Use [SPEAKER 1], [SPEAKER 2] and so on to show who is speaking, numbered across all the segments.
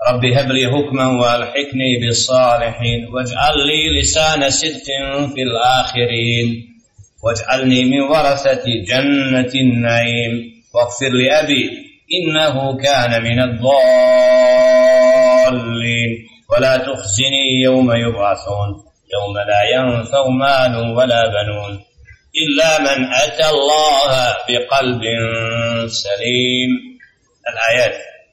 [SPEAKER 1] رب هب لي حكما والحقني بالصالحين واجعل لي لسان صدق في الآخرين واجعلني من ورثة جنة النعيم واغفر لأبي إنه كان من الضالين ولا تخزني يوم يبعثون يوم لا ينفع مال ولا بنون إلا من أتى الله بقلب سليم. الآيات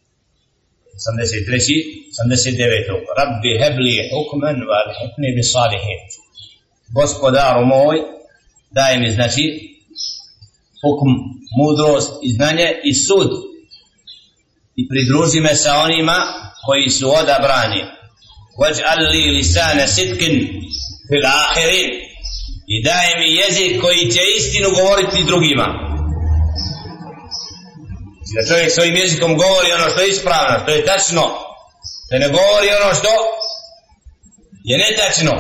[SPEAKER 1] 79. Rabbi hebli hukman wa alhiqni bis salihin. Gospodaru moj, daj mi znači hukm, mudrost i znanje i sud i pridruži me sa onima koji su odabrani. Waj'al li lisana sidqin fil akhirin. I daj mi jezik koji će istinu govoriti drugima. Da čovjek svojim jezikom govori ono što je ispravno, što je tačno, da ne govori ono što je netačno.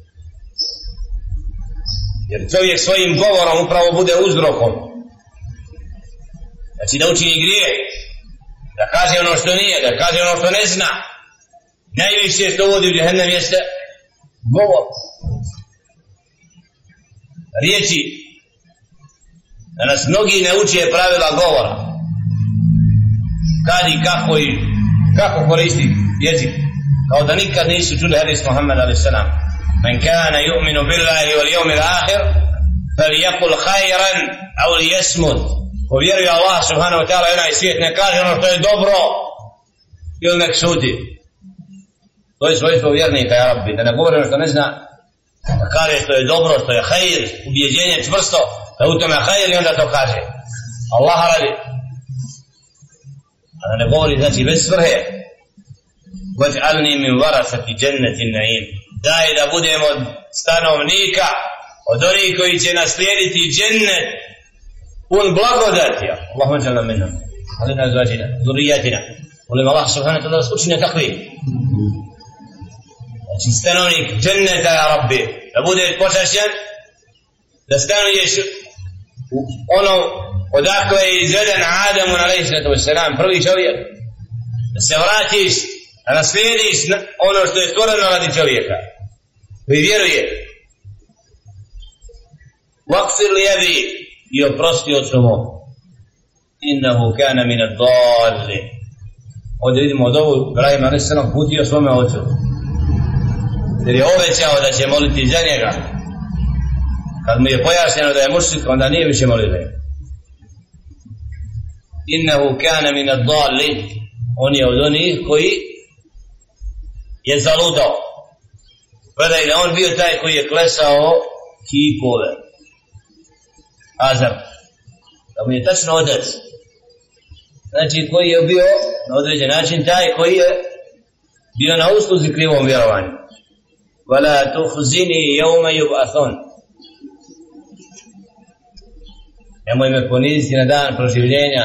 [SPEAKER 1] Jer čovjek svojim govorom upravo bude uzrokom. Znači da učini grije, da kaže ono što nije, da kaže ono što ne zna. Najviše što vodi u džehennem jeste govor. Riječi. Danas mnogi ne uče pravila govora. Kad i kako koristi jezik. Kao da nikad nisu čuli hadis Muhammeda a.s. Men kana yu'minu billahi wal yawmil akhir falyaqul khayran aw liyasmut. Ko vjeruje Allah subhanahu wa ta'ala i onaj svijet, ne kaže ono što je dobro ili nek šuti. To je svojstvo vjernika, ja Rabbi, da ne govori ono što ne zna, da kaže što je dobro, što je hajr, ubjeđenje čvrsto, da u tome hajr i onda to kaže. Allah radi. A da ne govori, znači, bez svrhe. Waj'alni min warasati jannati an-na'im. Daj da budemo od stanovnika, od onih koji će naslijediti džennet pun blagodati. Allahumma ja'alna minhum. Alina azwajina, zuriyatina. Molim Allah subhanahu wa ta'ala da učine takvi. Znači stanovnik dženneta, ja Rabbi, da bude počašćen, da stanuješ ono odakle je izveden Adamu a.s. prvi čovjek, da se vratiš, da naslijediš ono što je stvoreno radi čovjeka koji vjeruje. Waqfir li abi, i oprosti ocu mom, innahu kana min ad-dallin. Ovdje vidimo od ovu Ibrahim a.s. putio svome ocu, jer je obećao da će moliti za njega. Kad mu je pojašnjeno da je mušrik, onda nije više molio. Innahu kana min ad-dallin, on je od onih koji je zalutao. Gledaj da on bio taj koji je klesao kipove, Azar, da mu je tačno otac, znači koji je bio na određen način taj koji je bio na usluzi krivom vjerovanju. Wala tukhzini yawma yub'athun. Nemoj me poniziti na dan proživljenja.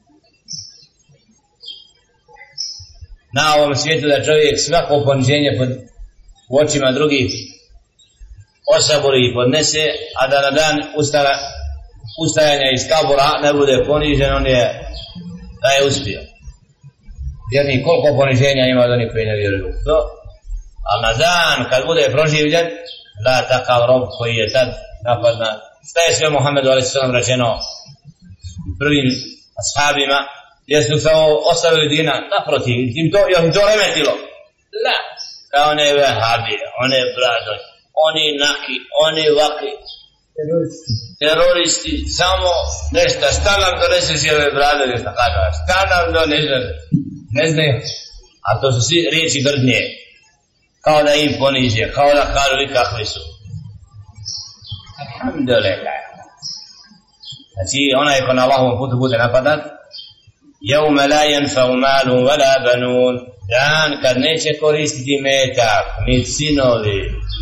[SPEAKER 1] Na ovom svijetu da čovjek svako poniženje u očima drugih osabori i podnese, a da na dan ustajanja iz kabura ne bude ponižen, on je da je uspio. Vjerni koliko poniženja ima od onih koji ne vjeruju u to, a na dan kad bude proživljen, da takav rob koji je tad napad na... Šta je sve Muhammedu a.s. rečeno prvim ashabima, jesu se ostavili dina, naprotiv, im to remetilo. La, kao one vehabije, one bradoje, oni naki, oni vaki, teroristi, samo nešto, šta nam doneseš i ove bradoje, šta nam doneseš, ne znaju, a to su svi riječi grdnje, kao da im poniže, kao da kažu i kakvi su. Alhamdulillah. Znači onaj ko na Allahovom putu bude napadan, yawma la yanfa'u malun wala banun, dan kad neće koristiti metak ni sinovi.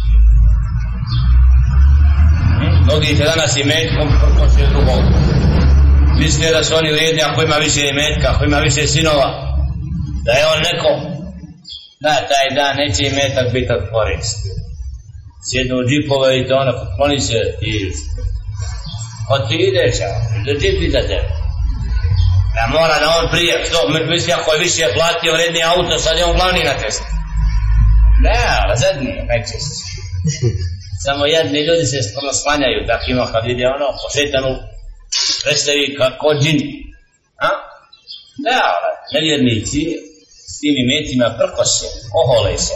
[SPEAKER 1] Mnogi će danas i metkom propočne drugom. Misle da su oni vrijedni ako ima više metka, ako ima više sinova, da je on neko. Da, taj dan neće i metak biti od koristi. Sjednu u džipove i to ono, oni se i... Od ti ideš, da džip ide tebe. Da mora da on prije, što misli ako je više platio vredni auto, sad je on glavni na testu. Ne, ali zadnji, najčešće. Samo jedni ljudi se slanjaju takvima kad vide ono po šetanu predstavi kako džin. Ne, ali nevjernici s tim imecima prkoše, ohole se.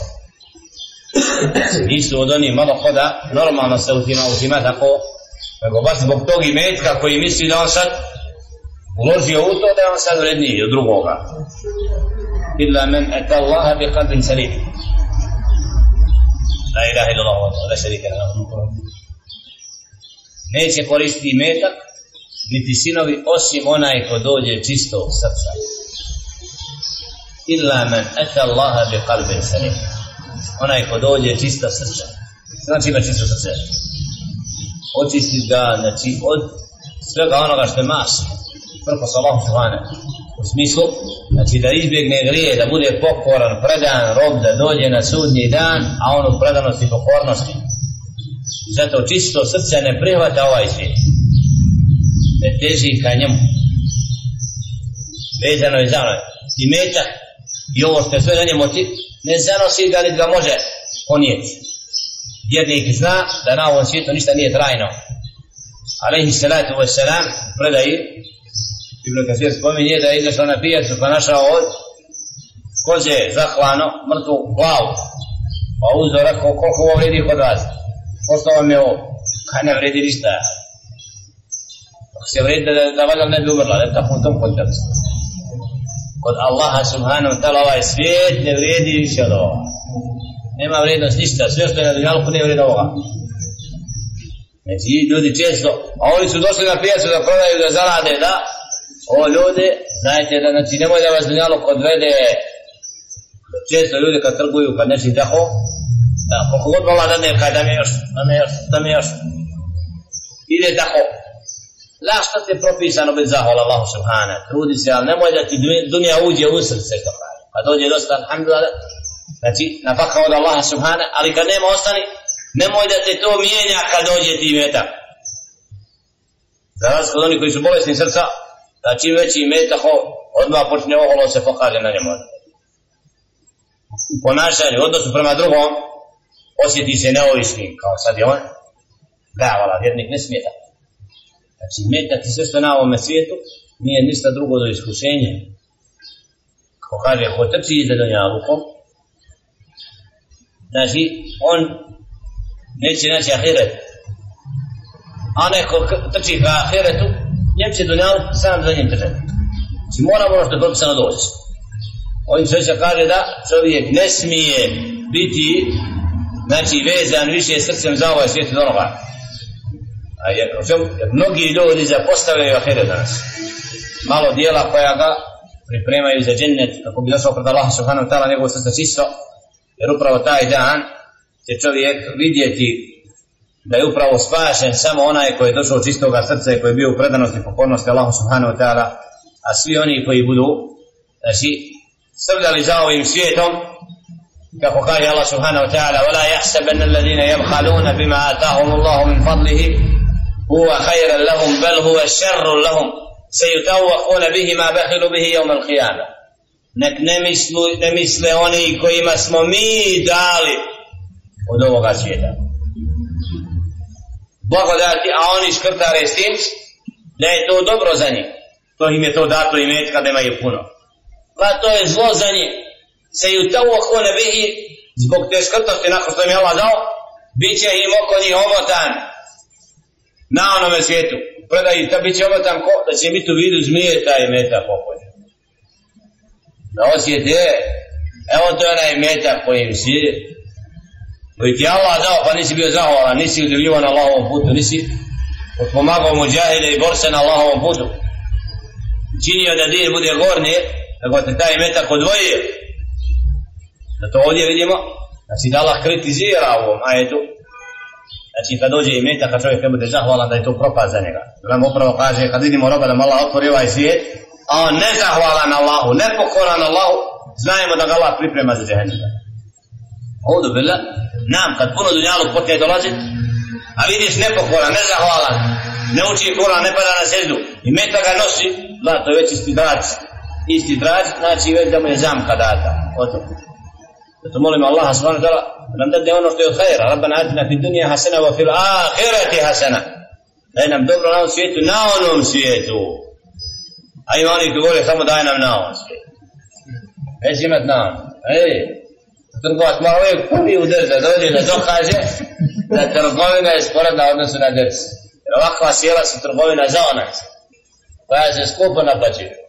[SPEAKER 1] Nisu od onih malo hoda, normalno se uzima tako, nego baš zbog tog imetka koji misli da on sad uložio u to da je on sad vredniji od drugoga. Illa men eta Allaha bi qalbin salim. La ilaha illallah wa la sharika lahu. Neće koristiti imetak niti sinovi osim onaj ko dođe čistog srca. Illa men eta Allaha bi qalbin salim. Onaj ko dođe čista srca. Znači ima čisto srce. Očisti ga, znači od svega onoga što je masno. Prko sa Allahom subhanahu. U smislu, znači da izbjegne grije, da bude pokoran, predan rob, da dođe na sudnji dan, a on u predanosti i pokornosti. Zato čisto srce ne prihvata ovaj svijet. Ne teži ka njemu. Vezano je za ono. I metak, i ovo što je sve na njemu ne zanosi ga, niti ga može ponijeti. Vjernik zna da na ovom svijetu ništa nije trajno. Alejhi salatu wassalam predaji Ibn Kasir spominje da je izašao na pijacu pa našao od koze zaklano mrtvu glavu. Pa uzeo rekao koliko ovo vredi kod vas. Pošto vam je ovo. Kaj ne vredi ništa. Ako se vredi da valjda ne bi umrla. Ne tako u tom kontekstu. Kod Allaha subhanahu wa ta'ala ovaj svijet ne vredi više od ovoga. Nema vrednost ništa. Sve što je na dunjalku ne vredi ovoga. Znači ljudi često, a oni su došli na pijacu da prodaju, da zarade, da o ljudi, znajte da, znači nemoj da vas dunjaluk odvede. Često ljudi kad trguju, kad neći tako, da koliko god vola da ne, kaj da mi još, ide tako. Zašto ti je propisano biti zahvala Allahu subhanahu, trudi se, ali nemoj da ti dunja uđe u srce, što pravi. Pa dođe dosta, alhamdulillah, znači nafaka od Allaha subhanahu, ali kad nema ostani, nemoj da te to mijenja kad dođe ti metak. Za razliku od onih koji su bolesni srca, da čim veći metak odmah počne oholo se pokaže na njemu. U ponašanju, odnosu prema drugom, osjeti se neovisnim, kao sad je on. Da, vala, vjernik ne smije tako. Znači, metak i sve što na ovome svijetu nije ništa drugo do iskušenja. Kako kaže, ko trči za dunjalukom, znači, on neće naći ahiret. A neko trči ka ahiretu, njem će dunjaluk sam za njim trčati. Znači moramo ono što je propisano doći. Ovim sveća kaže da čovjek ne smije biti, znači, vezan više srcem za ovaj svijet od onoga. Jer mnogi ljudi zapostavljaju ahiret danas. Malo dijela koja ga pripremaju za džennet, kako bi došao pred Allah subhanahu wa ta'ala njegovo srce čisto, jer upravo taj dan će čovjek vidjeti da je upravo spašen samo onaj koji je došao čistoga srca i koji je bio u predanosti i pokornosti Allahu subhanahu wa ta'ala, a svi oni koji budu, znači, srljali za ovim svijetom, kako kaže Allah subhanahu wa ta'ala, وَلَا يَحْسَبَنَّ الَّذِينَ يَبْخَلُونَ بِمَا آتَاهُمُ اللَّهُ مِنْ فَضْلِهِ هُوَ خَيْرًا لَهُمْ بَلْ هُوَ شَرٌ لَهُمْ سَيُطَوَّقُونَ بِهِ مَا بَخِلُوا بِهِ يَوْمَ الْقِيَامَةِ. Nek ne misle oni kojima smo mi dali od ovoga svijeta blagodati, a oni škrtare s tim da je to dobro za njih. To im je to dato imetka da imaju puno. Pa to je zlo za njih. Se ju tawakune bihi, zbog te škrtosti nakon što im je Allah dao, bit će im oko njih omotan na onome svijetu. Predaj, bit će omotan ko? Da će biti u vidu zmije taj imetak oko njih. Da osjete, evo to je onaj imetak kojim si, koji ti Allah dao, pa nisi bio zahvalan, nisi udjeljivan na Allahovom putu, nisi pomagao muđahide i borce na Allahovom putu. Činio da din bude gornije, nego te taj imetak odvojio. Zato ovdje vidimo, znači da Allah kritizira ovom ajetu, znači kad dođe imetak, kad čovjek ne bude zahvalan, da je to propast za njega. Nam upravo kaže, kad vidimo roba da mu Allah otvori ovaj svijet, a on nezahvalan Allahu, nepokoran Allahu, znajemo da ga Allah priprema za džehennem. Audu billah, nam kad puno dunjaluk počne dolaziti, a vidiš nepokoran, nezahvalan, ne uči Kur'an, ne pada na sejdu, i meta ga nosi, zlato je već isti drač, znači već da mu je zamka data. Zato molimo Allaha subhanahu wa ta'ala da nam dadne ono što je od hajra. Rabbana atina fid dunja hasana wa fil ahireti hasana. Daj nam dobro na ovom svijetu, na onom svijetu. A ima oni koji govore samo daj nam na ovom svijetu. Neće imat na ovom. Trgovac mora uvijek prvi udr da dođe da dokaže da trgovina je sporedna odnosu na drc. Jer ovakva sjela su trgovina za onaj. Koja se skupo naplaćuje.